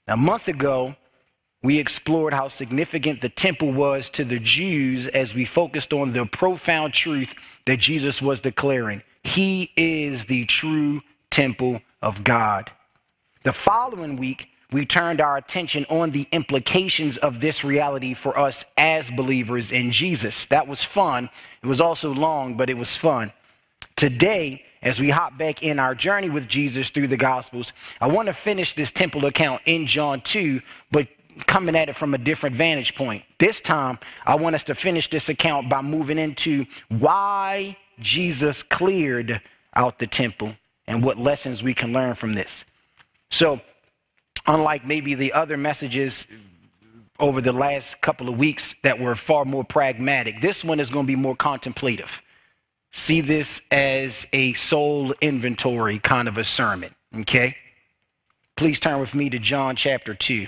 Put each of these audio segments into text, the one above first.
A month ago, we explored how significant the temple was to the Jews as we focused on the profound truth that Jesus was declaring. He is the true temple of God. The following week, we turned our attention on the implications of this reality for us as believers in Jesus. That was fun. It was also long, but it was fun. Today, as we hop back in our journey with Jesus through the Gospels, I want to finish this temple account in John 2, but coming at it from a different vantage point. This time, I want us to finish this account by moving into why Jesus cleared out the temple and what lessons we can learn from this. So, unlike maybe the other messages over the last couple of weeks that were far more pragmatic, this one is going to be more contemplative. See this as a soul inventory kind of a sermon, okay? Please turn with me to John chapter 2.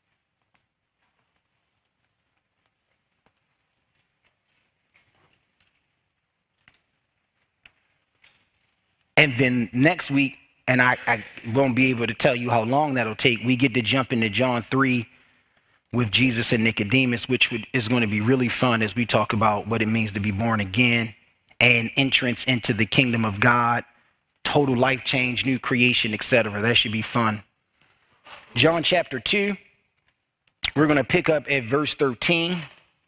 And then next week, and I won't be able to tell you how long that'll take, we get to jump into John 3 with Jesus and Nicodemus, which is going to be really fun as we talk about what it means to be born again and entrance into the kingdom of God, total life change, new creation, etc. That should be fun. John chapter 2, we're going to pick up at verse 13.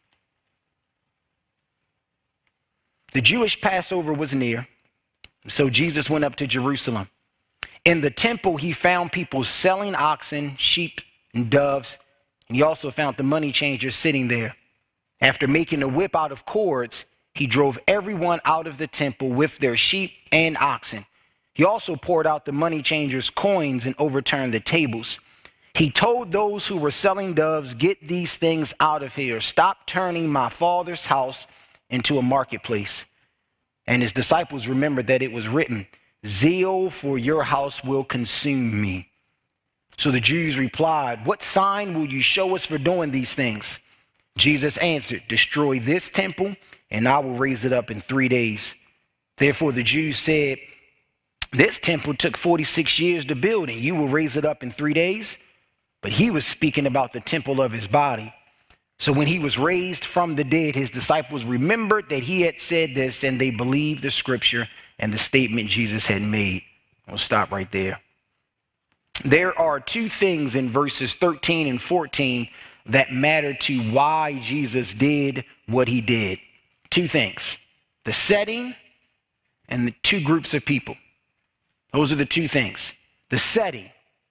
The Jewish Passover was near, so Jesus went up to Jerusalem. In the temple, he found people selling oxen, sheep, and doves, and he also found the money changers sitting there. After making a whip out of cords, he drove everyone out of the temple with their sheep and oxen. He also poured out the money changers' coins and overturned the tables. He told those who were selling doves, "Get these things out of here. Stop turning my Father's house into a marketplace." And his disciples remembered that it was written, "Zeal for your house will consume me." So the Jews replied, "What sign will you show us for doing these things?" Jesus answered, "Destroy this temple, and I will raise it up in 3 days." Therefore the Jews said, "This temple took 46 years to build, and you will raise it up in 3 days?" But he was speaking about the temple of his body. So when he was raised from the dead, his disciples remembered that he had said this, and they believed the scripture and the statement Jesus had made. I'll stop right there. There are two things in verses 13 and 14 that matter to why Jesus did what he did. Two things: the setting and the two groups of people. Those are the two things. The setting.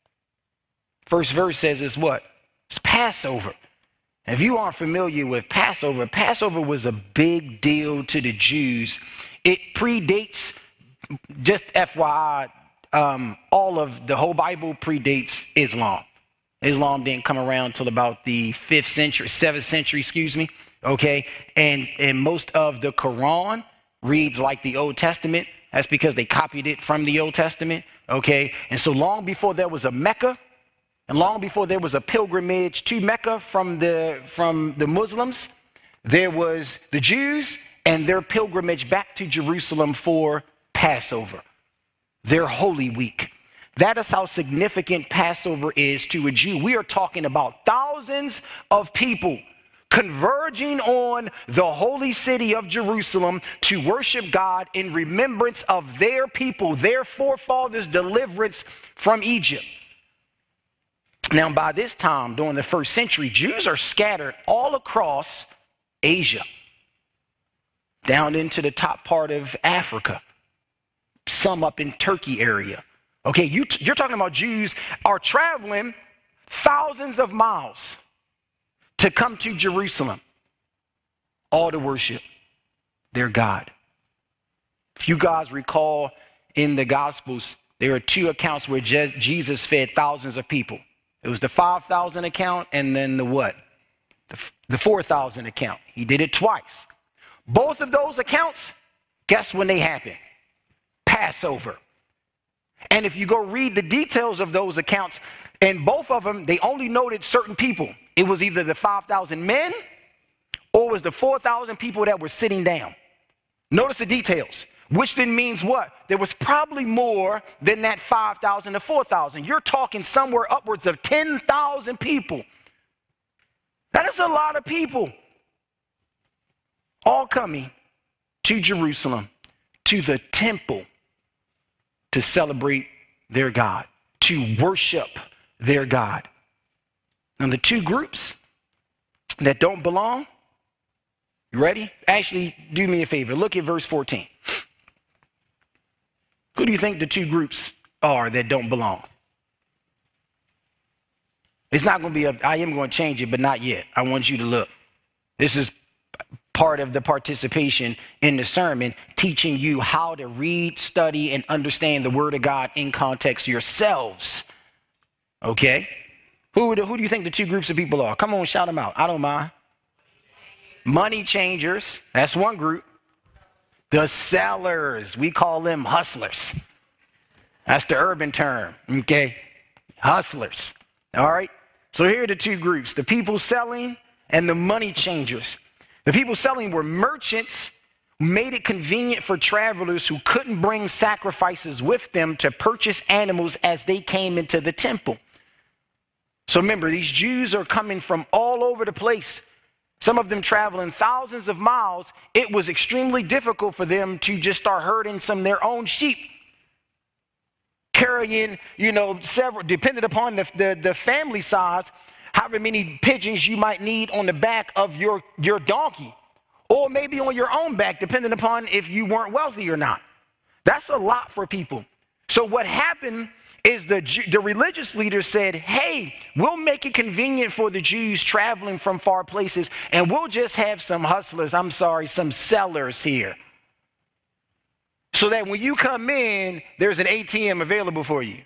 First verse says is what? It's Passover. If you aren't familiar with Passover, Passover was a big deal to the Jews. It predates, just FYI, all of the whole Bible predates Islam. Islam didn't come around until about the 7th century, okay? And most of the Quran reads like the Old Testament. That's because they copied it from the Old Testament, okay? And so long before there was a Mecca, and long before there was a pilgrimage to Mecca from the Muslims, there was the Jews and their pilgrimage back to Jerusalem for Passover, their Holy Week. That is how significant Passover is to a Jew. We are talking about thousands of people converging on the holy city of Jerusalem to worship God in remembrance of their people, their forefathers' deliverance from Egypt. Now, by this time, during the first century, Jews are scattered all across Asia, down into the top part of Africa, some up in Turkey area. Okay, you're talking about Jews are traveling thousands of miles to come to Jerusalem, all to worship their God. If you guys recall in the Gospels, there are two accounts where Jesus fed thousands of people. It was the 5,000 account and then the what? The 4,000 account. He did it twice. Both of those accounts, guess when they happened? Passover. And if you go read the details of those accounts, in both of them, they only noted certain people. It was either the 5,000 men or it was the 4,000 people that were sitting down. Notice the details. which then means what? There was probably more than that 5,000 to 4,000. You're talking somewhere upwards of 10,000 people. That is a lot of people all coming to Jerusalem, to the temple, to celebrate their God, to worship their God. Now, the two groups that don't belong, you ready? Actually, do me a favor. Look at verse 14. Who do you think the two groups are that don't belong? It's not going to be I am going to change it, but not yet. I want you to look. This is part of the participation in the sermon, teaching you how to read, study, and understand the word of God in context yourselves. Okay? Who do you think the two groups of people are? Come on, shout them out. I don't mind. Money changers. That's one group. The sellers. We call them hustlers. That's the urban term. Okay? Hustlers. All right? So here are the two groups, the people selling and the money changers. The people selling were merchants who made it convenient for travelers who couldn't bring sacrifices with them to purchase animals as they came into the temple. So remember, these Jews are coming from all over the place. Some of them traveling thousands of miles. It was extremely difficult for them to just start herding some of their own sheep. Carrying, several, depending upon the family size, however many pigeons you might need on the back of your donkey, or maybe on your own back, depending upon if you weren't wealthy or not. That's a lot for people. So what happened is the religious leaders said, hey, we'll make it convenient for the Jews traveling from far places, and we'll just have some hustlers, some sellers here. So that when you come in, there's an ATM available for you.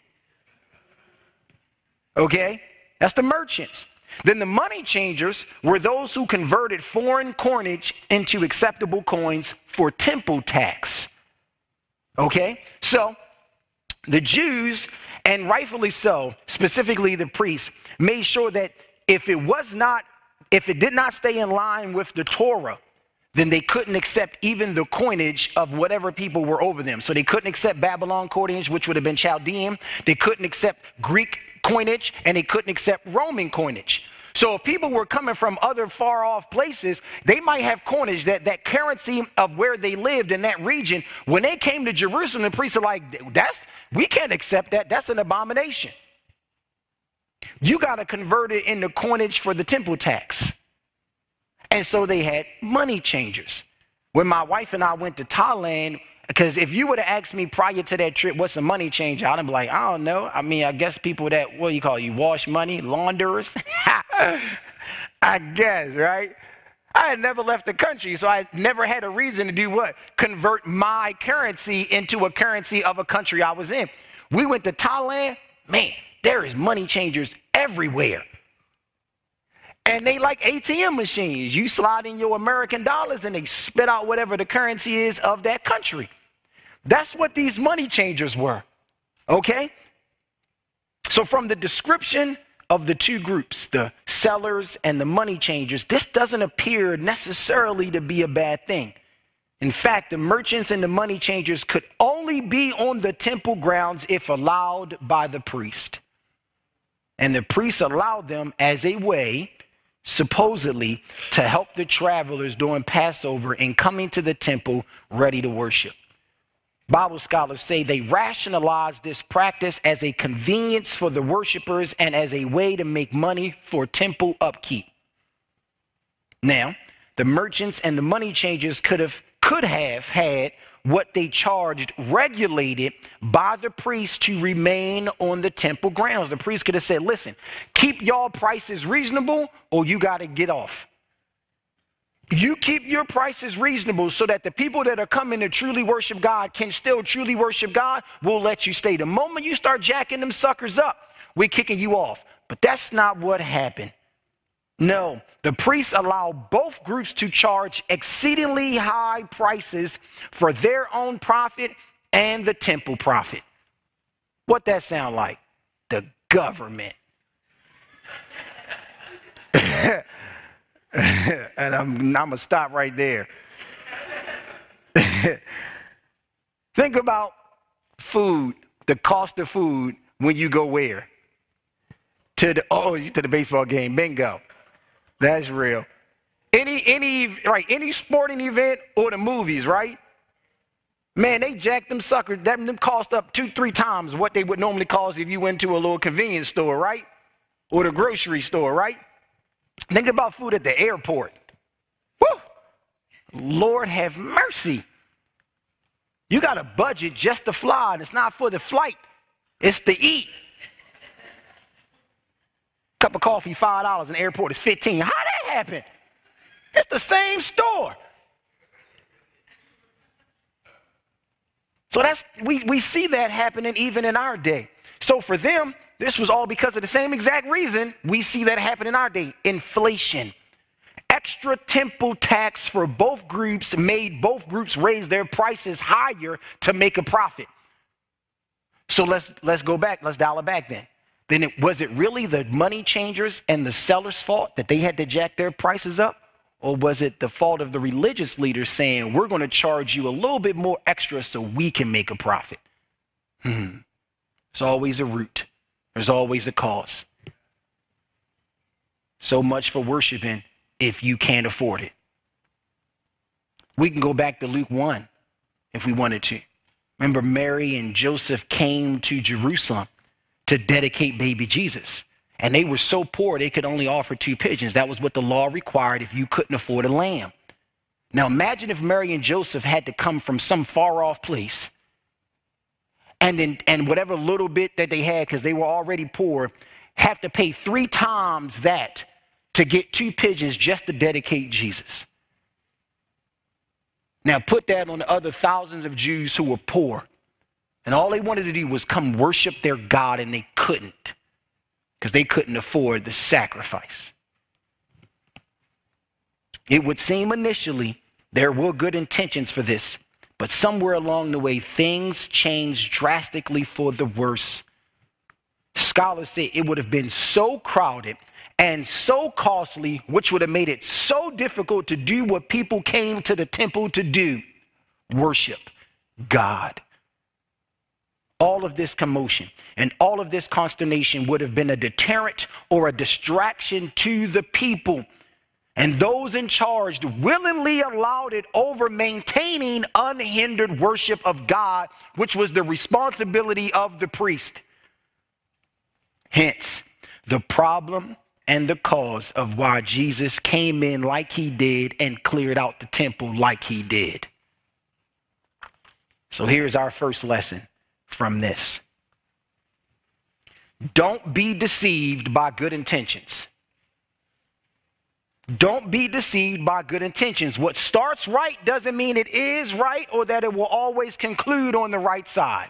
Okay? That's the merchants. Then the money changers were those who converted foreign coinage into acceptable coins for temple tax. Okay? So the Jews, and rightfully so, specifically the priests, made sure that if it did not stay in line with the Torah, then they couldn't accept even the coinage of whatever people were over them. So they couldn't accept Babylon coinage, which would have been Chaldean. They couldn't accept Greek coinage, and they couldn't accept Roman coinage. So if people were coming from other far off places, they might have coinage, that currency of where they lived in that region. When they came to Jerusalem, the priests are like, we can't accept that. That's an abomination. You got to convert it into coinage for the temple tax. And so they had money changers. When my wife and I went to Thailand, because if you would have asked me prior to that trip, what's a money changer? I'd be like, I don't know. I mean, I guess people that, what do you call it? You wash money, launderers? I guess, right? I had never left the country, so I never had a reason to do what? Convert my currency into a currency of a country I was in. We went to Thailand. Man, there is money changers everywhere. And they like ATM machines. You slide in your American dollars and they spit out whatever the currency is of that country. That's what these money changers were. Okay? So from the description of the two groups, the sellers and the money changers, this doesn't appear necessarily to be a bad thing. In fact, the merchants and the money changers could only be on the temple grounds if allowed by the priest. And the priest allowed them as a way, supposedly, to help the travelers during Passover and coming to the temple ready to worship. Bible scholars say they rationalized this practice as a convenience for the worshipers and as a way to make money for temple upkeep. Now, the merchants and the money changers could have had what they charged regulated by the priest to remain on the temple grounds. The priest could have said, listen, keep y'all prices reasonable or you got to get off. You keep your prices reasonable so that the people that are coming to truly worship God can still truly worship God. We'll let you stay. The moment you start jacking them suckers up, we're kicking you off. But that's not what happened. No, the priests allowed both groups to charge exceedingly high prices for their own profit and the temple profit. What that sound like? The government. And I'm going to stop right there. Think about food, the cost of food when you go where? To the baseball game. Bingo. That's real. Any sporting event or the movies, right? Man, they jacked them suckers. Them cost up 2-3 times what they would normally cost if you went to a little convenience store, right? Or the grocery store, right? Think about food at the airport. Woo! Lord have mercy. You got a budget just to fly, and it's not for the flight. It's to eat. Cup of coffee, $5. In the airport is $15. How that happen? It's the same store. So we see that happening even in our day. So for them, this was all because of the same exact reason we see that happen in our day. Inflation. Extra temple tax for both groups made both groups raise their prices higher to make a profit. So let's go back. Let's dial it back then. Was it really the money changers and the sellers' fault that they had to jack their prices up? Or was it the fault of the religious leaders saying, we're going to charge you a little bit more extra so we can make a profit? It's always a root. There's always a cause. So much for worshiping if you can't afford it. We can go back to Luke 1 if we wanted to. Remember, Mary and Joseph came to Jerusalem to dedicate baby Jesus. And they were so poor, they could only offer 2 pigeons. That was what the law required if you couldn't afford a lamb. Now imagine if Mary and Joseph had to come from some far off place and whatever little bit that they had, because they were already poor, have to pay 3 times that to get 2 pigeons just to dedicate Jesus. Now put that on the other thousands of Jews who were poor. And all they wanted to do was come worship their God, and they couldn't. Because they couldn't afford the sacrifice. It would seem initially there were good intentions for this, but somewhere along the way, things changed drastically for the worse. Scholars say it would have been so crowded and so costly, which would have made it so difficult to do what people came to the temple to do, worship God. All of this commotion and all of this consternation would have been a deterrent or a distraction to the people. And those in charge willingly allowed it over maintaining unhindered worship of God, which was the responsibility of the priest. Hence, the problem and the cause of why Jesus came in like he did and cleared out the temple like he did. So here's our first lesson from this. Don't be deceived by good intentions. Don't be deceived by good intentions. What starts right doesn't mean it is right or that it will always conclude on the right side.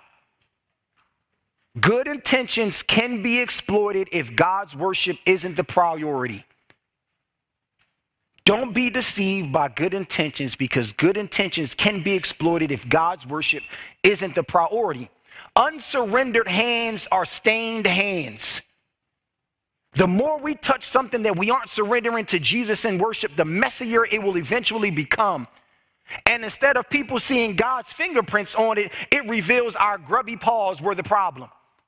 Good intentions can be exploited if God's worship isn't the priority. Don't be deceived by good intentions, because good intentions can be exploited if God's worship isn't the priority. Unsurrendered hands are stained hands. The more we touch something that we aren't surrendering to Jesus in worship, the messier it will eventually become. And instead of people seeing God's fingerprints on it, it reveals our grubby paws were the problem.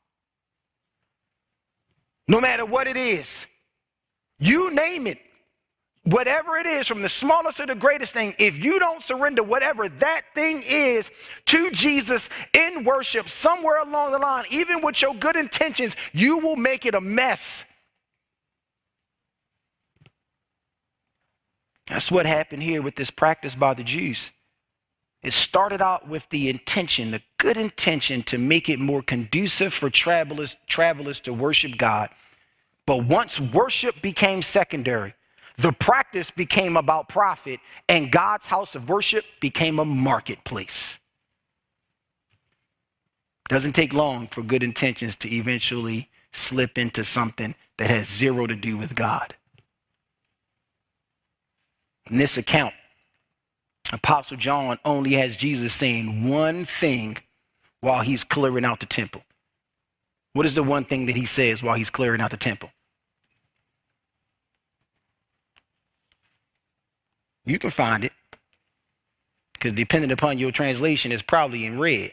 No matter what it is, you name it. Whatever it is, from the smallest to the greatest thing, if you don't surrender whatever that thing is to Jesus in worship, somewhere along the line, even with your good intentions, you will make it a mess. That's what happened here with this practice by the Jews. It started out with the intention, the good intention to make it more conducive for travelers to worship God. But once worship became secondary, the practice became about profit, and God's house of worship became a marketplace. It doesn't take long for good intentions to eventually slip into something that has zero to do with God. In this account, Apostle John only has Jesus saying one thing while he's clearing out the temple. What is the one thing that he says while he's clearing out the temple? You can find it. because depending upon your translation, it's probably in red.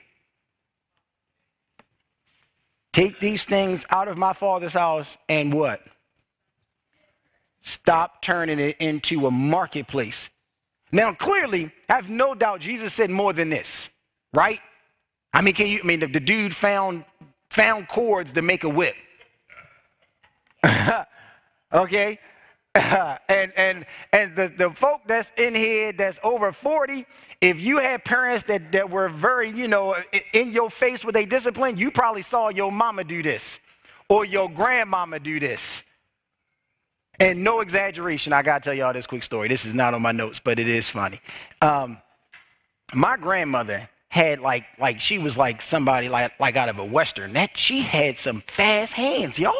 Take these things out of my Father's house and what? Stop turning it into a marketplace. Now, clearly, I have no doubt Jesus said more than this, right? I mean, the dude found cords to make a whip. Okay? And the folk that's in here that's over 40, if you had parents that were very, in your face with a discipline, you probably saw your mama do this or your grandmama do this. And no exaggeration, I got to tell y'all this quick story. This is not on my notes, but it is funny. My grandmother had like she was like somebody like out of a Western. She had some fast hands, y'all.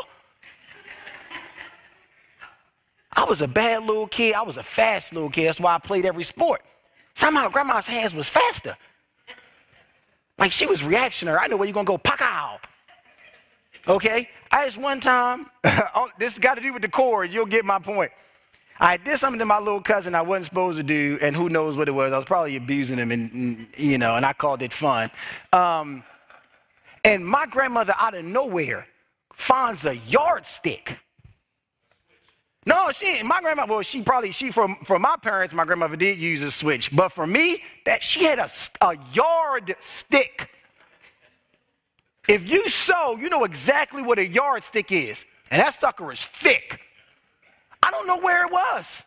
I was a bad little kid. I was a fast little kid. That's why I played every sport. Somehow grandma's hands was faster. Like she was reactionary. I know where you're going to go, pow. Okay? I just one time, this got to do with the chord. You'll get my point. I did something to my little cousin I wasn't supposed to do, and who knows what it was. I was probably abusing him, and I called it fun. And my grandmother out of nowhere finds a yardstick. No, my grandma, well, for my parents, my grandmother did use a switch. But for me, she had a yard stick. If you sew, you know exactly what a yardstick is. And that sucker is thick. I don't know where it was.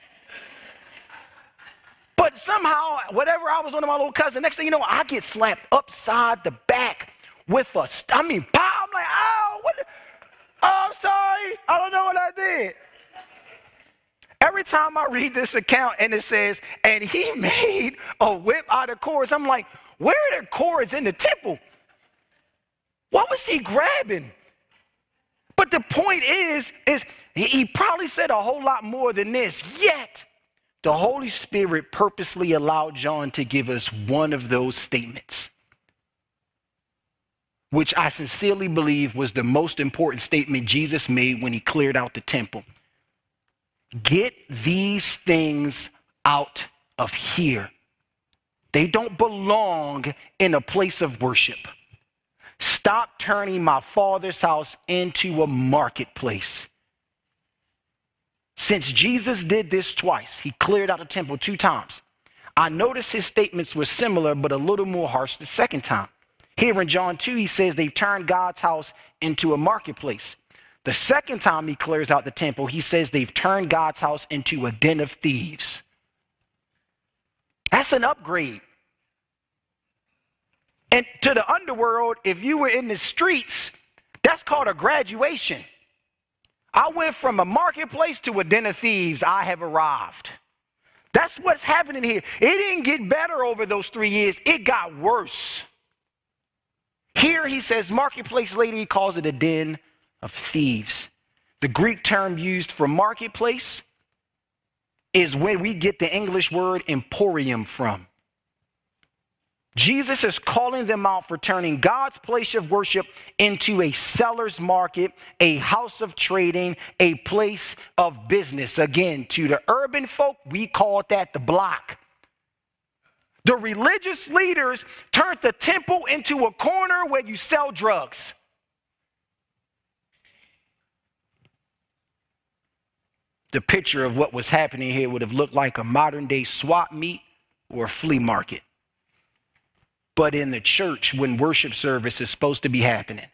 But somehow, whatever I was on to my little cousin, next thing you know, I get slapped upside the back with pow! I'm like, ow, I'm sorry. I don't know what I did. Every time I read this account and it says, and he made a whip out of cords, I'm like, where are the cords in the temple? What was he grabbing? But the point is he probably said a whole lot more than this. Yet, the Holy Spirit purposely allowed John to give us one of those statements, which I sincerely believe was the most important statement Jesus made when he cleared out the temple. Get these things out of here. They don't belong in a place of worship. Stop turning my Father's house into a marketplace. Since Jesus did this twice, he cleared out the temple 2 times. I noticed his statements were similar, but a little more harsh the second time. Here in John 2, he says they've turned God's house into a marketplace. The second time he clears out the temple, he says they've turned God's house into a den of thieves. That's an upgrade. And to the underworld, if you were in the streets, that's called a graduation. I went from a marketplace to a den of thieves. I have arrived. That's what's happening here. It didn't get better over those 3 years. It got worse. Here he says marketplace. Later he calls it a den of thieves. The Greek term used for marketplace is where we get the English word emporium from. Jesus is calling them out for turning God's place of worship into a seller's market, a house of trading, a place of business. Again, to the urban folk, we call that the block. The religious leaders turned the temple into a corner where you sell drugs. The picture of what was happening here would have looked like a modern day swap meet or a flea market. But in the church, when worship service is supposed to be happening.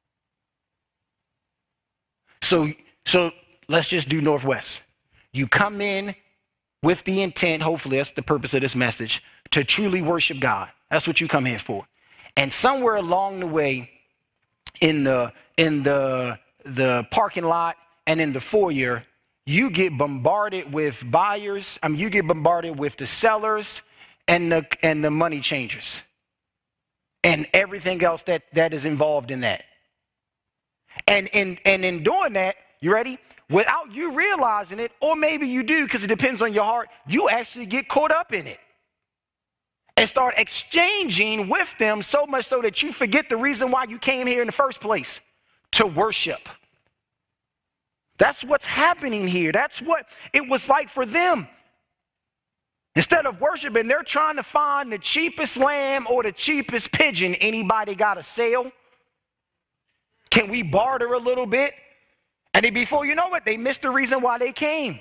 So let's just do Northwest. You come in with the intent, hopefully that's the purpose of this message, to truly worship God. That's what you come here for. And somewhere along the way, in the parking lot and in the foyer, you get bombarded with buyers. You get bombarded with the sellers and the money changers. And everything else that is involved in that. And in doing that, you ready? Without you realizing it, or maybe you do because it depends on your heart, you actually get caught up in it. And start exchanging with them so much so that you forget the reason why you came here in the first place, to worship. That's what's happening here. That's what it was like for them. Instead of worshiping, they're trying to find the cheapest lamb or the cheapest pigeon. Anybody got a sale? Can we barter a little bit? And then before you know it, they missed the reason why they came.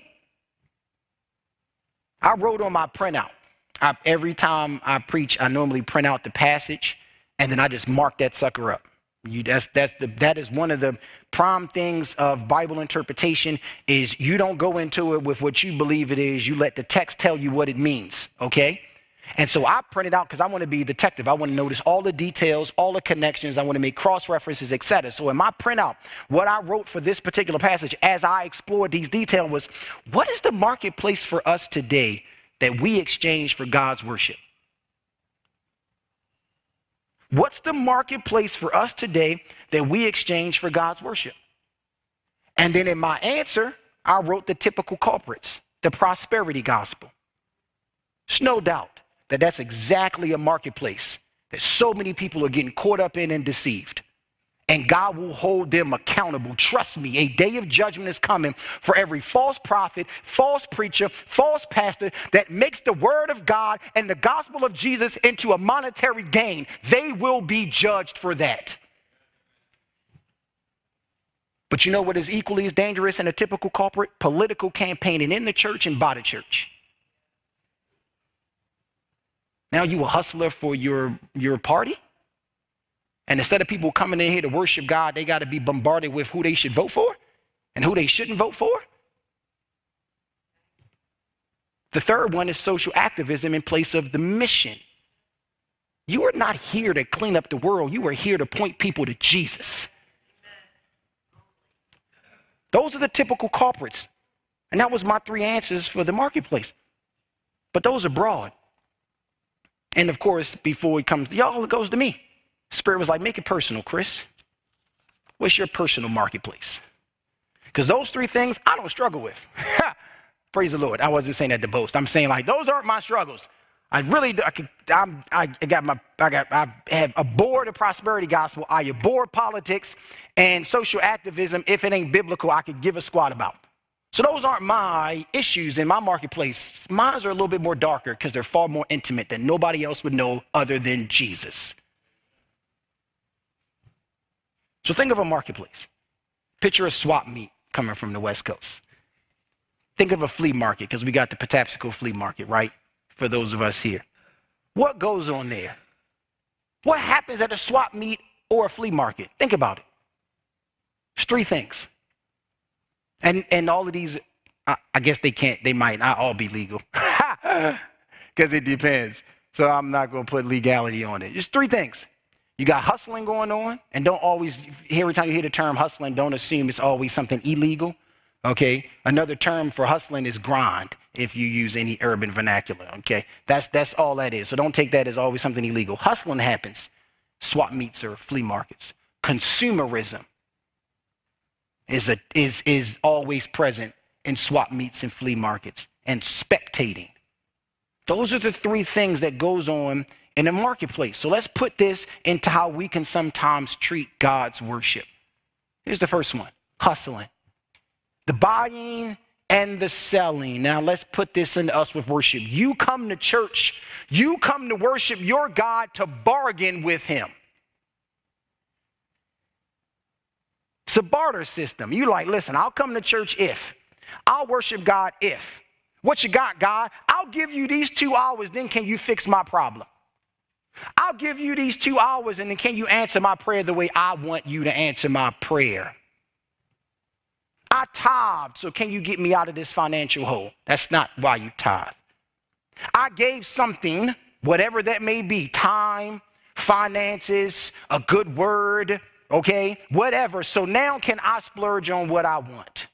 I wrote on my printout. Every time I preach, I normally print out the passage, and then I just mark that sucker up. That is one of the prime things of Bible interpretation is you don't go into it with what you believe it is. You let the text tell you what it means, okay? And so I print it out because I want to be a detective. I want to notice all the details, all the connections. I want to make cross-references, etc. So in my printout, what I wrote for this particular passage as I explored these details was, what is the marketplace for us today that we exchange for God's worship? What's the marketplace for us today that we exchange for God's worship? And then in my answer, I wrote the typical culprits, the prosperity gospel. There's no doubt that that's exactly a marketplace that so many people are getting caught up in and deceived. And God will hold them accountable. Trust me, a day of judgment is coming for every false prophet, false preacher, false pastor that makes the word of God and the gospel of Jesus into a monetary gain. They will be judged for that. But you know what is equally as dangerous and a typical culprit? Political campaigning in the church and by the church. Now you a hustler for your party? And instead of people coming in here to worship God, they got to be bombarded with who they should vote for and who they shouldn't vote for. The third one is social activism in place of the mission. You are not here to clean up the world. You are here to point people to Jesus. Those are the typical culprits. And that was my 3 answers for the marketplace. But those are broad. And of course, before it comes to y'all, it goes to me. Spirit was like, make it personal, Chris. What's your personal marketplace? Because those 3 things I don't struggle with. Praise the Lord. I wasn't saying that to boast. I'm saying like those aren't my struggles. I have abhorred the prosperity gospel. I abhor politics and social activism. If it ain't biblical, I could give a squat about. So those aren't my issues in my marketplace. Mine are a little bit more darker because they're far more intimate than nobody else would know other than Jesus. So think of a marketplace. Picture a swap meet coming from the West Coast. Think of a flea market, because we got the Patapsco flea market, right? For those of us here. What goes on there? What happens at a swap meet or a flea market? Think about it. There's 3 things. And all of these, I guess they might not all be legal. Because it depends. So I'm not going to put legality on it. Just 3 things. You got hustling going on, and don't always, every time you hear the term hustling, don't assume it's always something illegal, okay? Another term for hustling is grind, if you use any urban vernacular, okay? That's all that is, so don't take that as always something illegal. Hustling happens, swap meets or flea markets. Consumerism is always present in swap meets and flea markets, and spectating. Those are the 3 things that goes on in the marketplace. So let's put this into how we can sometimes treat God's worship. Here's the first one, hustling. The buying and the selling. Now let's put this into us with worship. You come to church, you come to worship your God to bargain with him. It's a barter system. You like, listen, I'll come to church if. I'll worship God if. What you got, God? I'll give you these 2 hours, then can you fix my problem? I'll give you these 2 hours, and then can you answer my prayer the way I want you to answer my prayer? I tithed, so can you get me out of this financial hole? That's not why you tithe. I gave something, whatever that may be, time, finances, a good word, okay, whatever. So now can I splurge on what I want?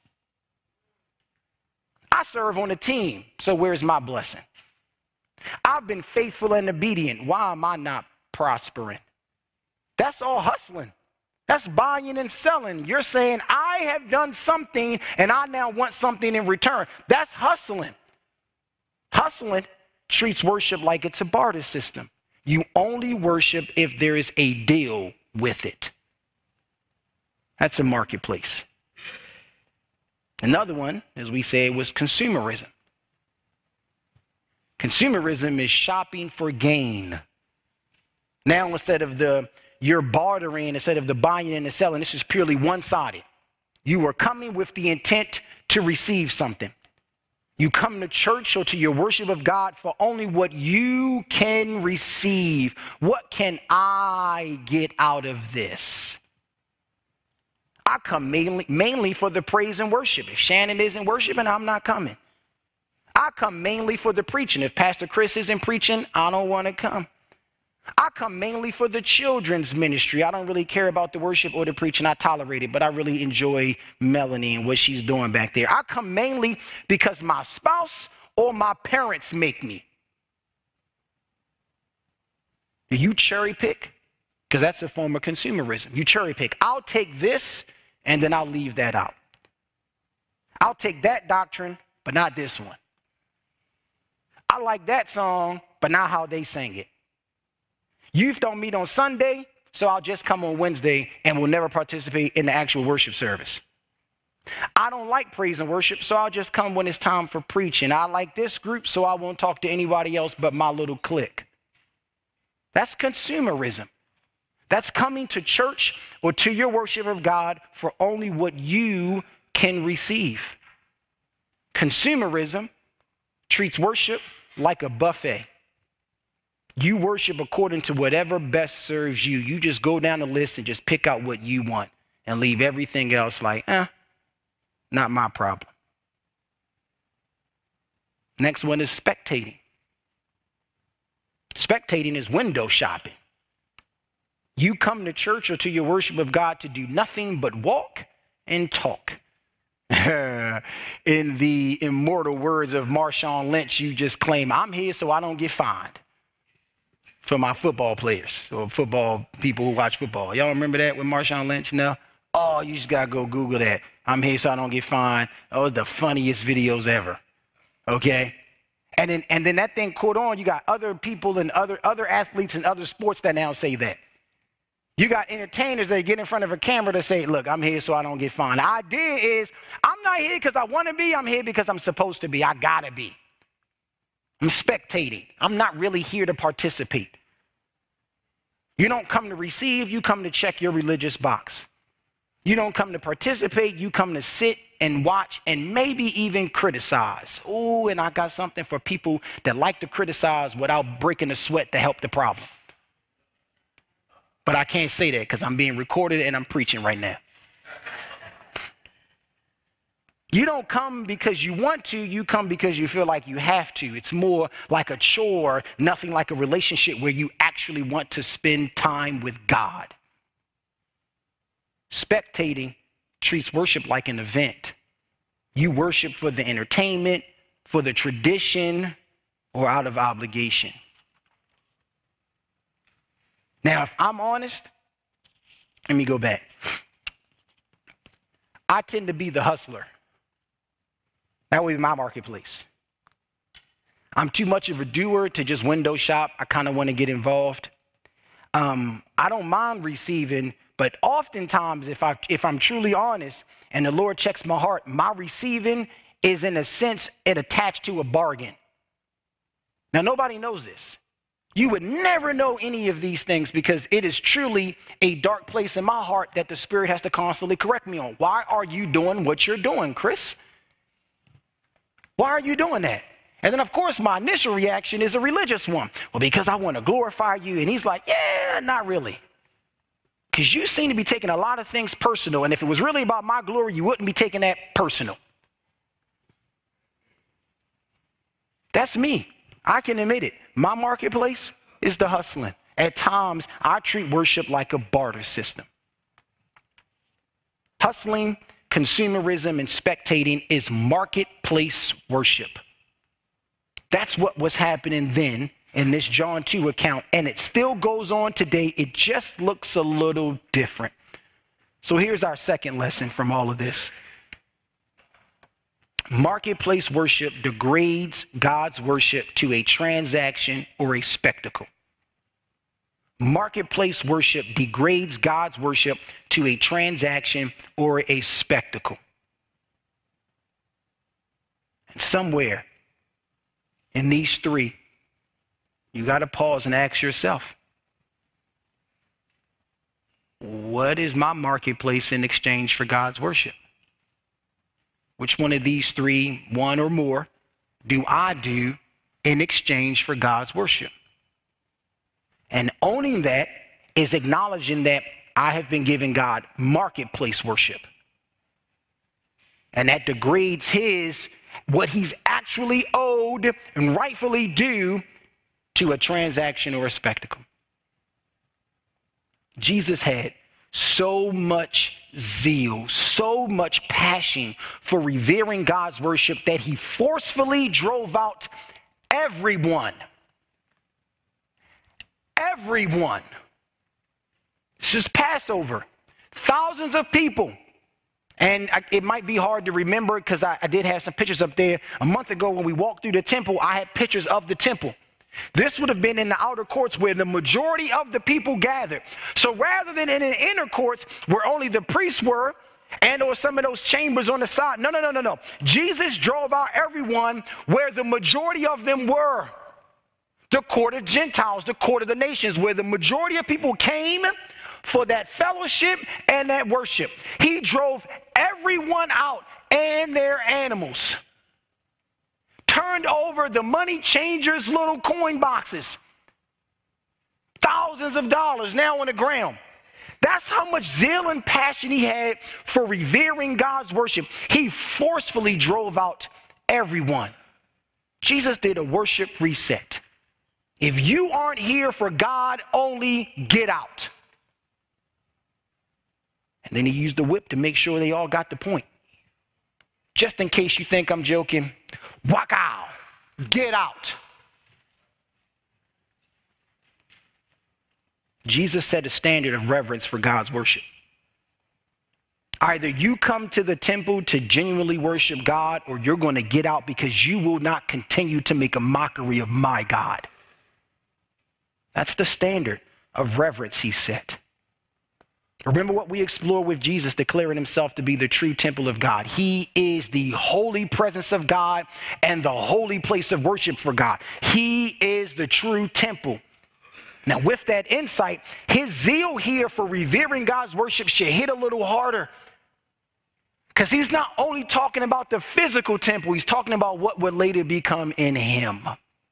I serve on a team, so where's my blessing? I've been faithful and obedient. Why am I not prospering? That's all hustling. That's buying and selling. You're saying, I have done something and I now want something in return. That's hustling. Hustling treats worship like it's a barter system. You only worship if there is a deal with it. That's a marketplace. Another one, as we said, was consumerism. Consumerism is shopping for gain. Now, instead of you're bartering, instead of the buying and the selling, this is purely one-sided. You are coming with the intent to receive something. You come to church or to your worship of God for only what you can receive. What can I get out of this? I come mainly for the praise and worship. If Shannon isn't worshiping, I'm not coming. I come mainly for the preaching. If Pastor Chris isn't preaching, I don't want to come. I come mainly for the children's ministry. I don't really care about the worship or the preaching. I tolerate it, but I really enjoy Melanie and what she's doing back there. I come mainly because my spouse or my parents make me. Do you cherry pick? Because that's a form of consumerism. You cherry pick. I'll take this and then I'll leave that out. I'll take that doctrine, but not this one. I like that song, but not how they sang it. Youth don't meet on Sunday, so I'll just come on Wednesday and will never participate in the actual worship service. I don't like praise and worship, so I'll just come when it's time for preaching. I like this group, so I won't talk to anybody else but my little clique. That's consumerism. That's coming to church or to your worship of God for only what you can receive. Consumerism treats worship like a buffet. You worship according to whatever best serves you. You just go down the list and just pick out what you want and leave everything else like, not my problem. Next one is spectating. Spectating is window shopping. You come to church or to your worship of God to do nothing but walk and talk. In the immortal words of Marshawn Lynch, you just claim, I'm here so I don't get fined. For my football players or football people who watch football. Y'all remember that with Marshawn Lynch? No? Oh, you just got to go Google that. I'm here so I don't get fined. Oh, it's the funniest videos ever. Okay? And then that thing caught on. You got other people and other athletes and other sports that now say that. You got entertainers that get in front of a camera to say, look, I'm here so I don't get fined. The idea is I'm not here because I want to be. I'm here because I'm supposed to be. I got to be. I'm spectating. I'm not really here to participate. You don't come to receive, you come to check your religious box. You don't come to participate, you come to sit and watch and maybe even criticize. Oh, and I got something for people that like to criticize without breaking a sweat to help the problem. But I can't say that because I'm being recorded and I'm preaching right now. You don't come because you want to, you come because you feel like you have to. It's more like a chore, nothing like a relationship where you actually want to spend time with God. Spectating treats worship like an event. You worship for the entertainment, for the tradition, or out of obligation. Now, if I'm honest, let me go back. I tend to be the hustler. That would be my marketplace. I'm too much of a doer to just window shop. I kind of want to get involved. I don't mind receiving, but oftentimes if I'm truly honest and the Lord checks my heart, my receiving is in a sense it attached to a bargain. Now, nobody knows this. You would never know any of these things because it is truly a dark place in my heart that the Spirit has to constantly correct me on. Why are you doing what you're doing, Chris? Why are you doing that? And then, of course, my initial reaction is a religious one. Well, because I want to glorify you. And he's like, yeah, not really. Because you seem to be taking a lot of things personal. And if it was really about my glory, you wouldn't be taking that personal. That's me. I can admit it. My marketplace is the hustling. At times, I treat worship like a barter system. Hustling, consumerism, and spectating is marketplace worship. That's what was happening then in this John 2 account, and it still goes on today. It just looks a little different. So here's our second lesson from all of this. Marketplace worship degrades God's worship to a transaction or a spectacle. Marketplace worship degrades God's worship to a transaction or a spectacle. And somewhere in these three, you got to pause and ask yourself, what is my marketplace in exchange for God's worship? Which one of these three, one or more, do I do in exchange for God's worship? And owning that is acknowledging that I have been given God marketplace worship. And that degrades what he's actually owed and rightfully due to a transaction or a spectacle. Jesus had so much zeal, so much passion for revering God's worship that he forcefully drove out everyone. Everyone. This is Passover. Thousands of people. And it might be hard to remember because I did have some pictures up there. A month ago when we walked through the temple, I had pictures of the temple. This would have been in the outer courts where the majority of the people gathered. So rather than in the inner courts where only the priests were and or some of those chambers on the side, no. Jesus drove out everyone where the majority of them were. The court of Gentiles, the court of the nations, where the majority of people came for that fellowship and that worship. He drove everyone out and their animals. Turned over the money changers' little coin boxes. Thousands of dollars now on the ground. That's how much zeal and passion he had for revering God's worship. He forcefully drove out everyone. Jesus did a worship reset. If you aren't here for God only, get out. And then he used the whip to make sure they all got the point. Just in case you think I'm joking, walk out, get out. Jesus set a standard of reverence for God's worship. Either you come to the temple to genuinely worship God, or you're going to get out because you will not continue to make a mockery of my God. That's the standard of reverence he set. Remember what we explored with Jesus declaring himself to be the true temple of God. He is the holy presence of God and the holy place of worship for God. He is the true temple. Now, with that insight, his zeal here for revering God's worship should hit a little harder. Because he's not only talking about the physical temple, he's talking about what would later become in him.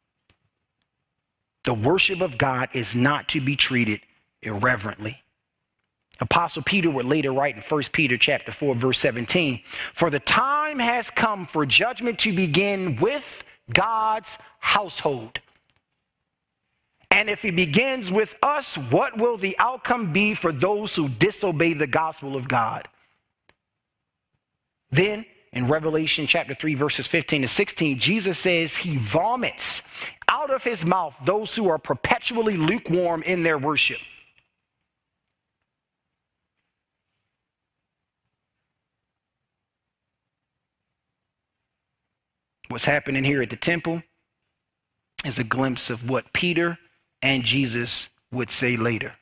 The worship of God is not to be treated irreverently. Apostle Peter would later write in 1 Peter chapter 4, verse 17, "For the time has come for judgment to begin with God's household. And if he begins with us, what will the outcome be for those who disobey the gospel of God?" Then in Revelation chapter 3, verses 15 to 16, Jesus says he vomits out of his mouth those who are perpetually lukewarm in their worship. What's happening here at the temple is a glimpse of what Peter and Jesus would say later.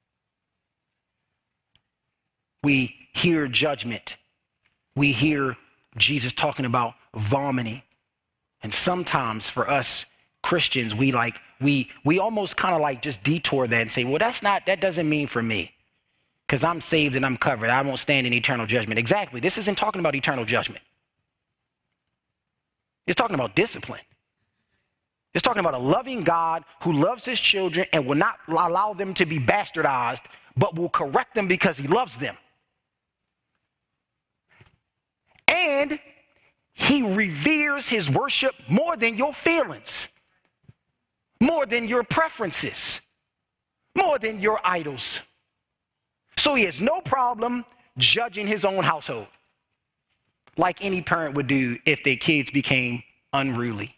We hear judgment. We hear Jesus talking about vomiting. And sometimes for us Christians, we almost kind of like just detour that and say, well, that doesn't mean for me. Because I'm saved and I'm covered. I won't stand in eternal judgment. Exactly. This isn't talking about eternal judgment. It's talking about discipline. It's talking about a loving God who loves his children and will not allow them to be bastardized, but will correct them because he loves them. And he reveres his worship more than your feelings, more than your preferences, more than your idols. So he has no problem judging his own household, like any parent would do if their kids became unruly.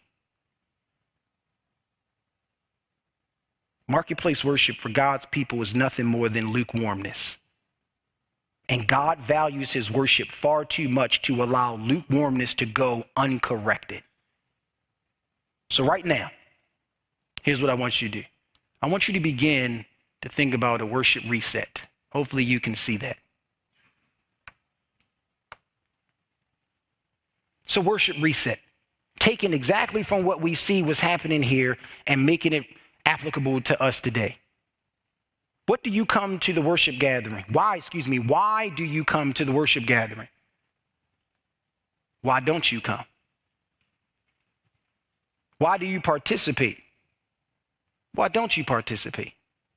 Marketplace worship for God's people is nothing more than lukewarmness. And God values his worship far too much to allow lukewarmness to go uncorrected. So right now, here's what I want you to do. I want you to begin to think about a worship reset. Hopefully you can see that. So worship reset. taking exactly from what we see was happening here and making it applicable to us today. What do you come to the worship gathering? Why do you come to the worship gathering? Why don't you come? Why do you participate? Why don't you participate?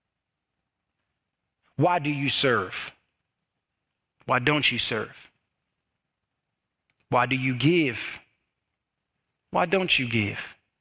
Why do you serve? Why don't you serve? Why do you give? Why don't you give?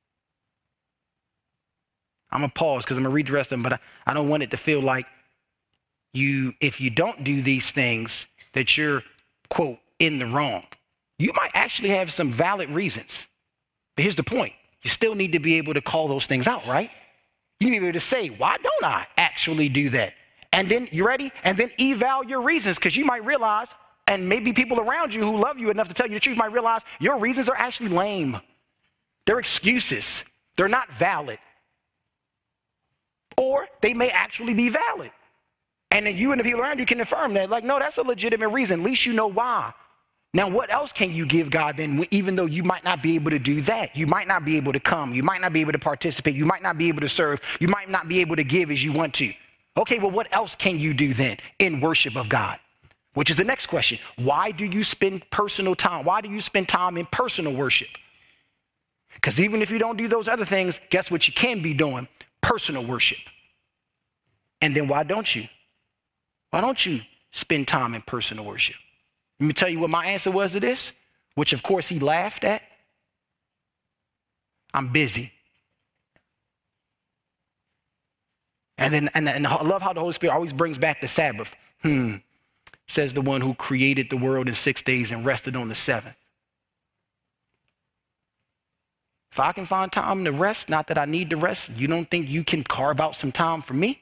I'm going to pause because I'm going to read the rest of them, but I don't want it to feel like if you don't do these things, that you're, quote, in the wrong. You might actually have some valid reasons. But here's the point. You still need to be able to call those things out, right? You need to be able to say, why don't I actually do that? And then, you ready? And then eval your reasons, because you might realize, and maybe people around you who love you enough to tell you the truth might realize your reasons are actually lame. They're excuses. They're not valid. Or they may actually be valid. And then you and the people around you can affirm that, like, no, that's a legitimate reason. At least you know why. Now, what else can you give God then, even though you might not be able to do that? You might not be able to come. You might not be able to participate. You might not be able to serve. You might not be able to give as you want to. Okay, well, what else can you do then in worship of God? Which is the next question. Why do you spend personal time? Why do you spend time in personal worship? Because even if you don't do those other things, guess what you can be doing? Personal worship. And then why don't you? Why don't you spend time in personal worship? Let me tell you what my answer was to this, which of course he laughed at. I'm busy. And I love how the Holy Spirit always brings back the Sabbath. Says the one who created the world in 6 days and rested on the seventh. If I can find time to rest, not that I need to rest, you don't think you can carve out some time for me?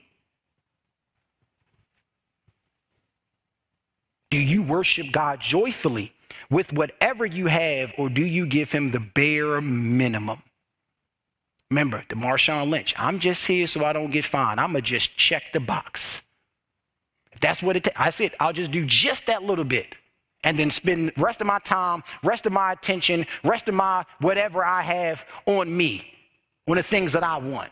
Do you worship God joyfully with whatever you have, or do you give him the bare minimum? Remember, the Marshawn Lynch, I'm just here so I don't get fined. I'm going to just check the box. If that's what it takes, I said, I'll just do just that little bit and then spend the rest of my time, rest of my attention, rest of my whatever I have on me, on the things that I want.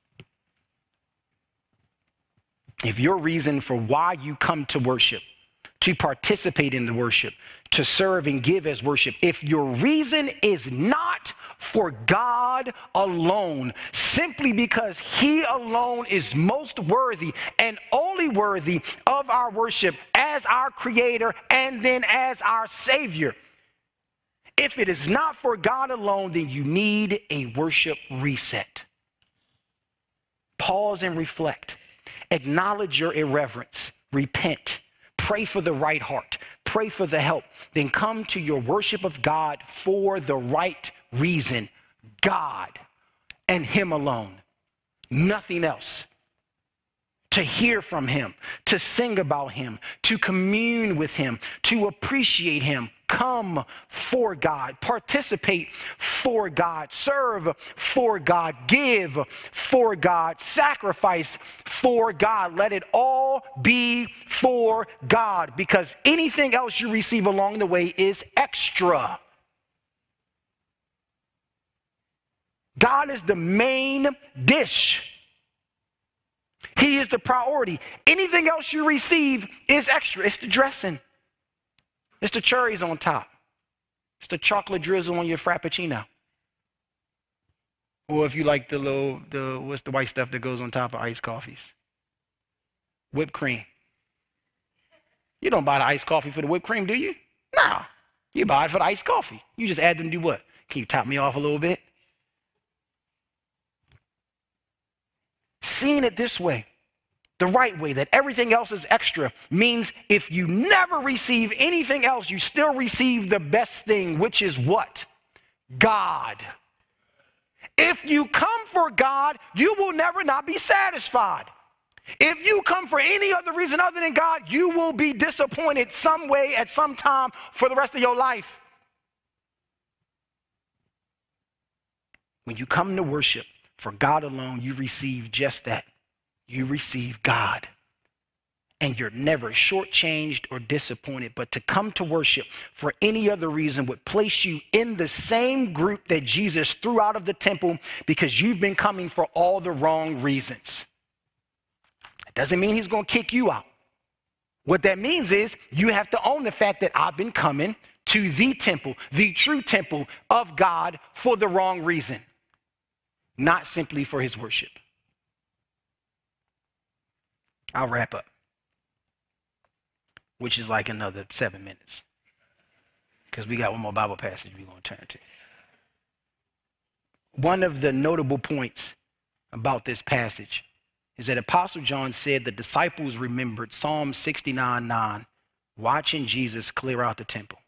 If your reason for why you come to worship, to participate in the worship, to serve and give as worship, if your reason is not for God alone, simply because he alone is most worthy and only worthy of our worship as our creator and then as our savior, if it is not for God alone, then you need a worship reset. Pause and reflect. Acknowledge your irreverence. Repent. Pray for the right heart. Pray for the help. Then come to your worship of God for the right reason. God and him alone. Nothing else. To hear from him, to sing about him, to commune with him, to appreciate him. Come for God, participate for God, serve for God, give for God, sacrifice for God. Let it all be for God, because anything else you receive along the way is extra. God is the main dish. He is the priority. Anything else you receive is extra. It's the dressing. It's the cherries on top. It's the chocolate drizzle on your Frappuccino. Or if you like what's the white stuff that goes on top of iced coffees? Whipped cream. You don't buy the iced coffee for the whipped cream, do you? No. You buy it for the iced coffee. You just add them to do what? Can you top me off a little bit? Seeing it this way, the right way, that everything else is extra, means if you never receive anything else, you still receive the best thing, which is what? God. If you come for God, you will never not be satisfied. If you come for any other reason other than God, you will be disappointed some way at some time for the rest of your life. When you come to worship for God alone, you receive just that. You receive God. and you're never shortchanged or disappointed. But to come to worship for any other reason would place you in the same group that Jesus threw out of the temple because you've been coming for all the wrong reasons. It doesn't mean he's going to kick you out. What that means is you have to own the fact that I've been coming to the temple, the true temple of God for the wrong reason, not simply for his worship. I'll wrap up, which is like another 7 minutes, because we got one more Bible passage we're going to turn to. One of the notable points about this passage is that Apostle John said the disciples remembered Psalm 69:9, watching Jesus clear out the temple.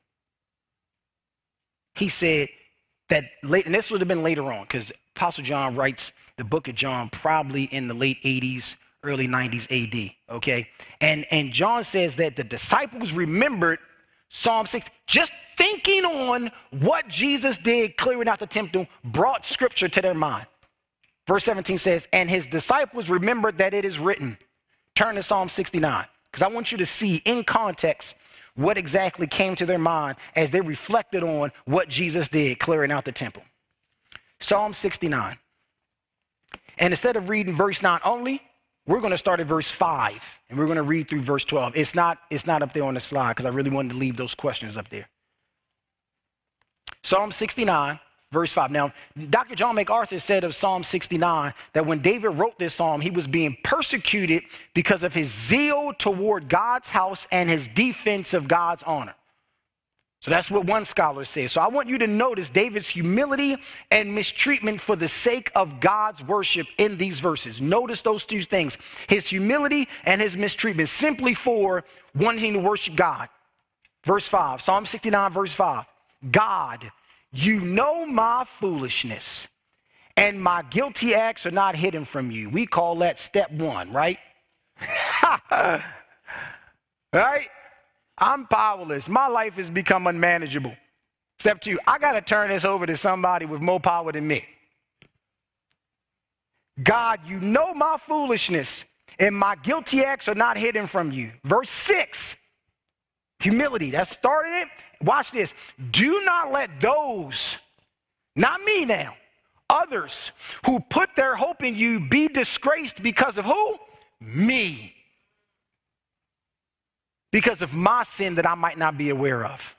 He said that late, and this would have been later on, because Apostle John writes the book of John probably in the late 80s, early 90s AD, okay? And John says that the disciples remembered Psalm 6, just thinking on what Jesus did clearing out the temple brought scripture to their mind. Verse 17 says, and his disciples remembered that it is written. Turn to Psalm 69, because I want you to see in context what exactly came to their mind as they reflected on what Jesus did clearing out the temple. Psalm 69. And instead of reading verse 9 only, we're going to start at verse 5, and we're going to read through verse 12. It's not up there on the slide because I really wanted to leave those questions up there. Psalm 69, verse 5. Now, Dr. John MacArthur said of Psalm 69 that when David wrote this psalm, he was being persecuted because of his zeal toward God's house and his defense of God's honor. So that's what one scholar says. So I want you to notice David's humility and mistreatment for the sake of God's worship in these verses. Notice those two things, his humility and his mistreatment, simply for wanting to worship God. Verse 5, Psalm 69, verse 5. God, you know my foolishness, and my guilty acts are not hidden from you. We call that step one, right? Right? I'm powerless. My life has become unmanageable. Step 2, I got to turn this over to somebody with more power than me. God, you know my foolishness, and my guilty acts are not hidden from you. Verse 6, humility. That's starting it. Watch this. Do not let those, not me now, others who put their hope in you be disgraced because of who? Me. Because of my sin that I might not be aware of.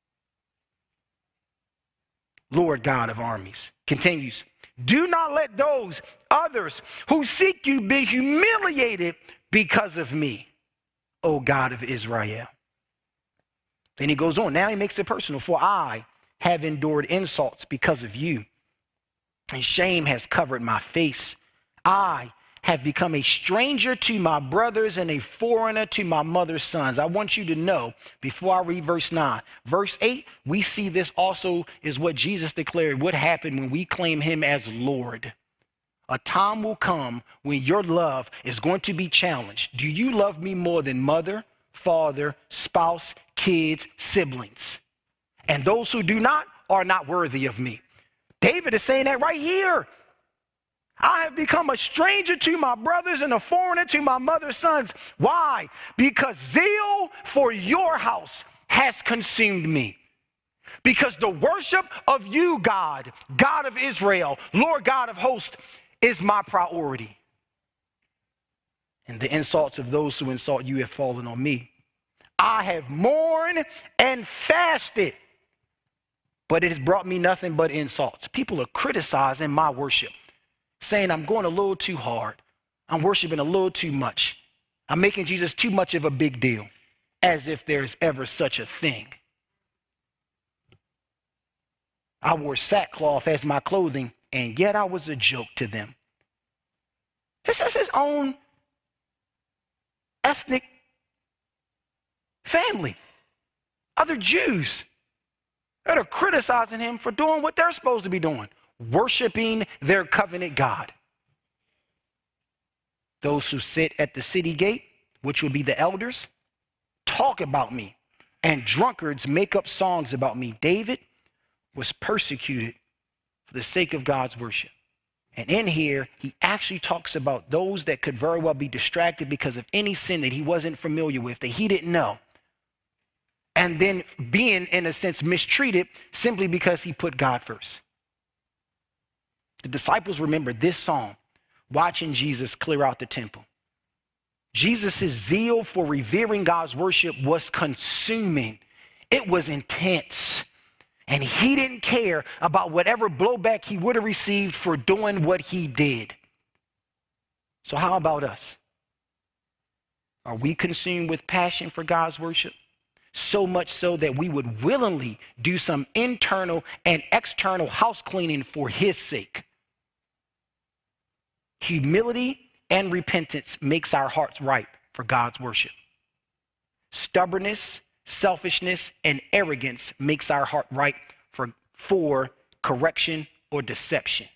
Lord God of armies continues. Do not let those others who seek you be humiliated because of me, O God of Israel. Then he goes on. Now he makes it personal. For I have endured insults because of you, and shame has covered my face. I have become a stranger to my brothers and a foreigner to my mother's sons. I want you to know, before I read verse 9, verse 8, we see this also is what Jesus declared would happen when we claim him as Lord. A time will come when your love is going to be challenged. Do you love me more than mother, father, spouse, kids, siblings? And those who do not are not worthy of me. David is saying that right here. I have become a stranger to my brothers and a foreigner to my mother's sons. Why? Because zeal for your house has consumed me. Because the worship of you, God, God of Israel, Lord God of hosts, is my priority. And the insults of those who insult you have fallen on me. I have mourned and fasted, but it has brought me nothing but insults. People are criticizing my worship, saying I'm going a little too hard. I'm worshiping a little too much. I'm making Jesus too much of a big deal, as if there's ever such a thing. I wore sackcloth as my clothing, and yet I was a joke to them. This is his own ethnic family, other Jews that are criticizing him for doing what they're supposed to be doing, worshiping their covenant God. Those who sit at the city gate, which would be the elders, talk about me, and drunkards make up songs about me. David was persecuted for the sake of God's worship. And in here, he actually talks about those that could very well be distracted because of any sin that he wasn't familiar with, that he didn't know. And then being, in a sense, mistreated simply because he put God first. The disciples remembered this psalm, watching Jesus clear out the temple. Jesus' zeal for revering God's worship was consuming. It was intense. And he didn't care about whatever blowback he would have received for doing what he did. So how about us? Are we consumed with passion for God's worship? So much so that we would willingly do some internal and external house cleaning for his sake. Humility and repentance makes our hearts ripe for God's worship. Stubbornness, selfishness, and arrogance makes our heart ripe for correction or deception.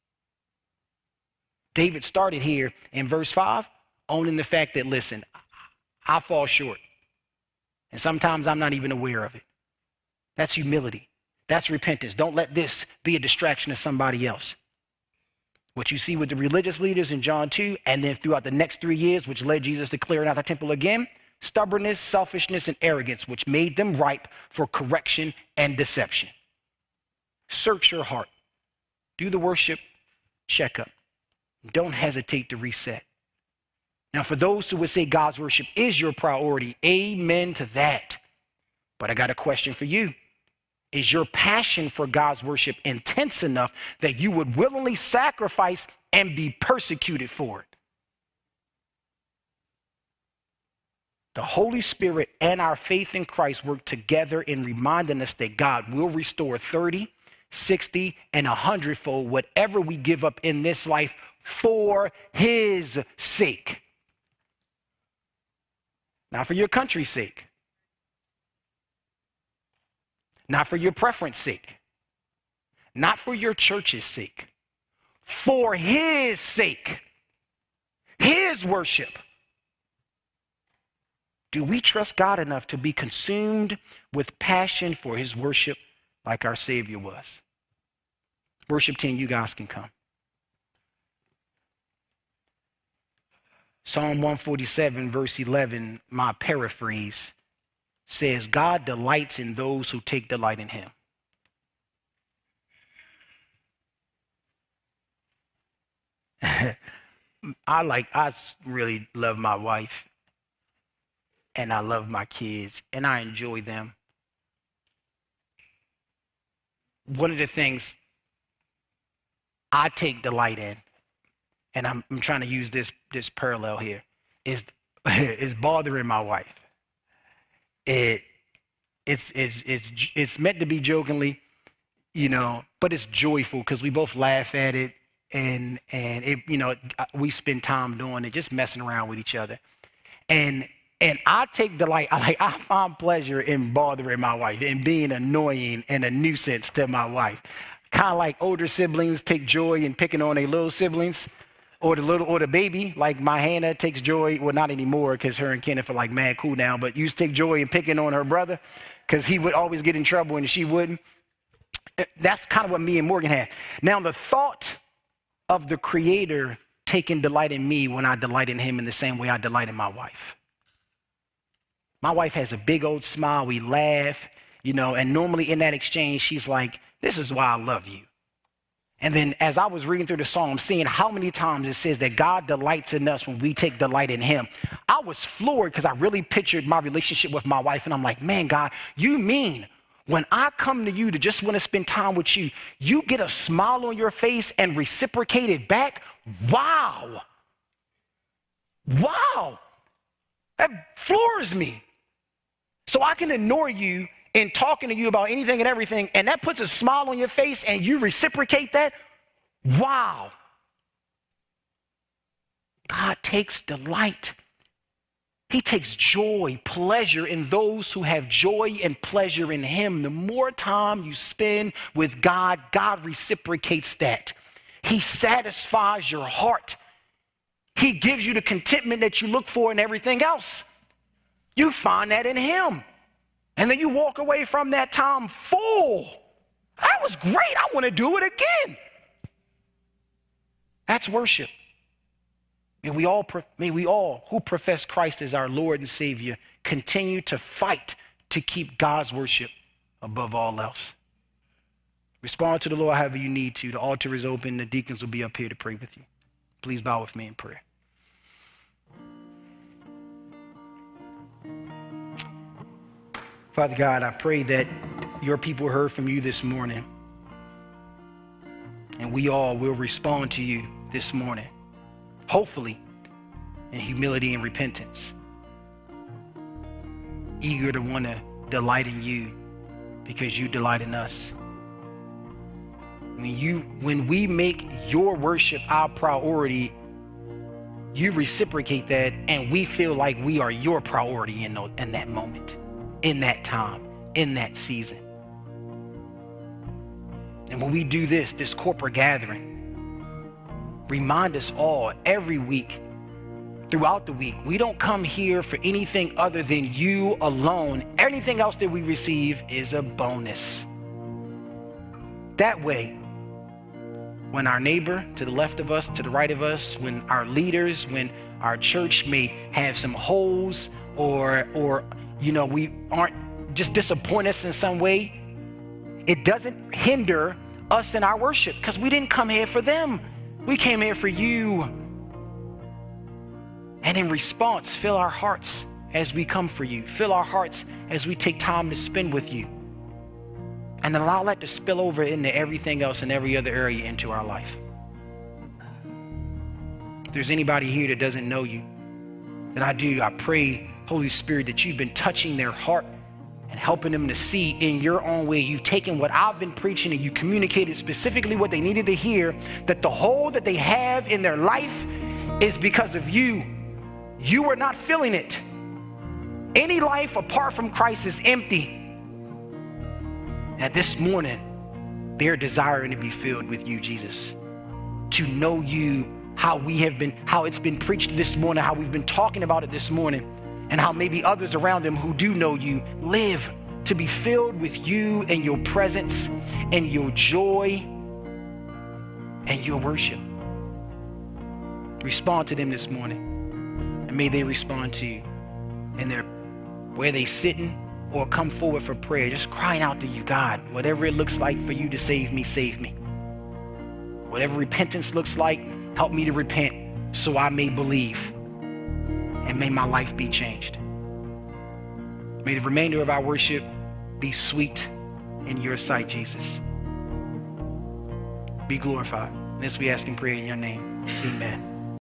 David started here in verse 5, owning the fact that, listen, I fall short. And sometimes I'm not even aware of it. That's humility. That's repentance. Don't let this be a distraction to somebody else. What you see with the religious leaders in John 2, and then throughout the next 3 years, which led Jesus to clearing out the temple again, stubbornness, selfishness, and arrogance, which made them ripe for correction and deception. Search your heart. Do the worship checkup. Don't hesitate to reset. Now, for those who would say God's worship is your priority, amen to that. But I got a question for you. Is your passion for God's worship intense enough that you would willingly sacrifice and be persecuted for it? The Holy Spirit and our faith in Christ work together in reminding us that God will restore 30, 60, and 100-fold whatever we give up in this life for his sake. Not for your country's sake. Not for your preference sake. Not for your church's sake. For his sake. His worship. Do we trust God enough to be consumed with passion for his worship like our Savior was? Worship team, you guys can come. Psalm 147, verse 11, my paraphrase, says, God delights in those who take delight in him. I really love my wife, and I love my kids, and I enjoy them. One of the things I take delight in, and I'm trying to use this parallel here, is bothering my wife. It's meant to be jokingly, but it's joyful because we both laugh at it, and it, we spend time doing it, just messing around with each other, and I take delight. I find pleasure in bothering my wife and being annoying and a nuisance to my wife. Kind of like older siblings take joy in picking on their little siblings, or the baby, like my Hannah takes joy, well, not anymore because her and Kenneth are like mad cool now, but used to take joy in picking on her brother because he would always get in trouble and she wouldn't. That's kind of what me and Morgan had. Now, the thought of the Creator taking delight in me when I delight in him in the same way I delight in my wife. My wife has a big old smile. We laugh, and normally in that exchange, she's like, this is why I love you. And then as I was reading through the Psalm, seeing how many times it says that God delights in us when we take delight in him, I was floored because I really pictured my relationship with my wife. And I'm like, man, God, you mean when I come to you to just want to spend time with you, you get a smile on your face and reciprocate it back? Wow. Wow. That floors me. So I can ignore you in talking to you about anything and everything, and that puts a smile on your face and you reciprocate that? Wow. God takes delight. He takes joy, pleasure in those who have joy and pleasure in him. The more time you spend with God, God reciprocates that. He satisfies your heart. He gives you the contentment that you look for in everything else. You find that in him. And then you walk away from that time full. That was great. I want to do it again. That's worship. May we all who profess Christ as our Lord and Savior continue to fight to keep God's worship above all else. Respond to the Lord however you need to. The altar is open. The deacons will be up here to pray with you. Please bow with me in prayer. Father God, I pray that your people heard from you this morning, and we all will respond to you this morning, hopefully in humility and repentance, eager to want to delight in you because you delight in us. When we make your worship our priority, you reciprocate that, and we feel like we are your priority in that moment, in that time, in that season. And when we do this corporate gathering, remind us all every week, throughout the week, we don't come here for anything other than you alone. Anything else that we receive is a bonus. That way, when our neighbor to the left of us, to the right of us, when our leaders, when our church may have some holes or we aren't just disappoint us in some way, it doesn't hinder us in our worship, because we didn't come here for them. We came here for you. And in response, fill our hearts as we come for you. Fill our hearts as we take time to spend with you. And then allow that to spill over into everything else and every other area into our life. If there's anybody here that doesn't know you, then I pray, Holy Spirit, that you've been touching their heart and helping them to see in your own way. You've taken what I've been preaching and you communicated specifically what they needed to hear, that the hole that they have in their life is because of you. You are not filling it. Any life apart from Christ is empty. And this morning, they're desiring to be filled with you, Jesus, to know you, how it's been preached this morning, how we've been talking about it this morning, and how maybe others around them who do know you live to be filled with you and your presence and your joy and your worship. Respond to them this morning, and may they respond to you in where they sitting or come forward for prayer, just crying out to you, God, whatever it looks like for you to save me, save me. Whatever repentance looks like, help me to repent so I may believe, and may my life be changed. May the remainder of our worship be sweet in your sight, Jesus. Be glorified. This we ask and pray in your name. Amen.